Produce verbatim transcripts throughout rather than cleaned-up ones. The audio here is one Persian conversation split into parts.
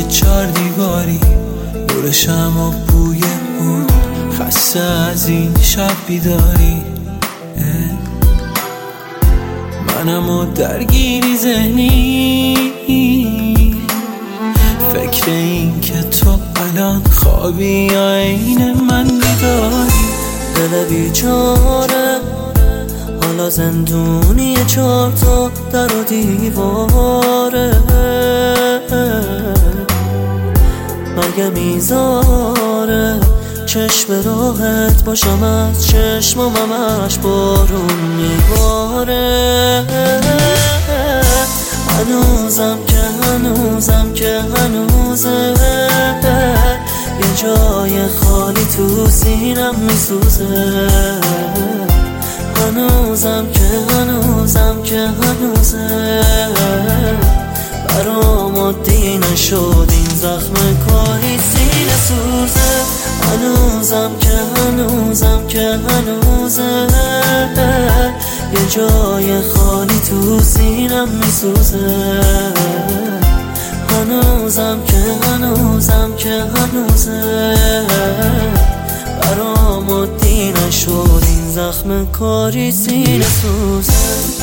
چار دیواری، نور شمع بوی بود، خسته از این شب بیداری. منم و درگیری ذهنی، فکر این که تو الان خوابی یا عین من بیداری. دل بیچاره حالا زندونی چار تا در و دیواره، مگه میذاره چشم راحت باشم از چشمم همش بارون میباره. هنوزم که هنوزم که هنوزه یه جای خالی تو سینم میسوزه. هنوزم که هنوزم که هنوزه برام عادی نشد این زخم کاری سینه سوزه. هنوزم که هنوزم که هنوزه یه جای خالی تو سینم میسوزه. هنوزم که هنوزم که هنوزه برام عادی نشد این زخم کاری سینه سوزه.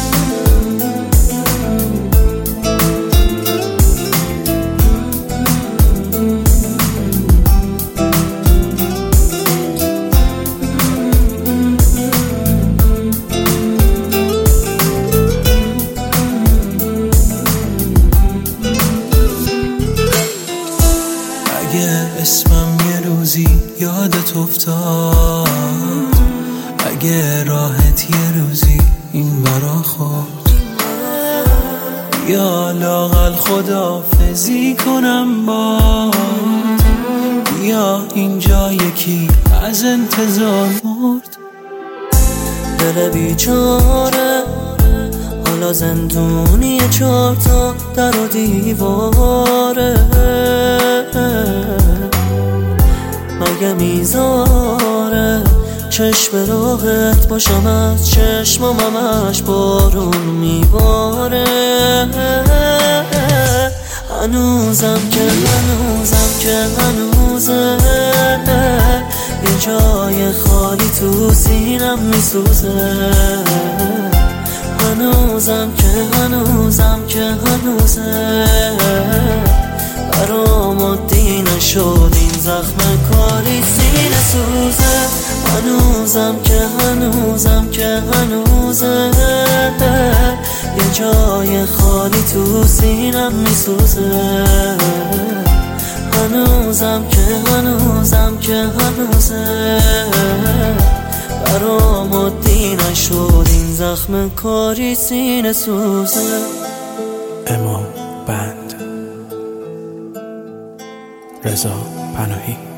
اگه اسمم یه روزی یادت افتاد، اگه راحت یه روزی این برا خورد، یا لااقل خداحافظی کنم باد، یا اینجا یکی از انتظار مرد. دل بیچاره حالا زندونی چار تا در و دیواره، مگه میذاره چشم راحت باشم از چشمم همش بارون میباره. هنوزم که هنوزم که هنوزه یه جای خالی تو سینم میسوزه. هنوزم که هنوزم که هنوزه برام عادی نشد این زخم کاری سینه سوزه. هنوزم که هنوزم که هنوزه یه جای خالی تو سینم میسوزه. هنوزم که هنوزم که هنوزه برام عادی نشد این زخم کاری سینه سوزه. امام بند، رضا پناهی.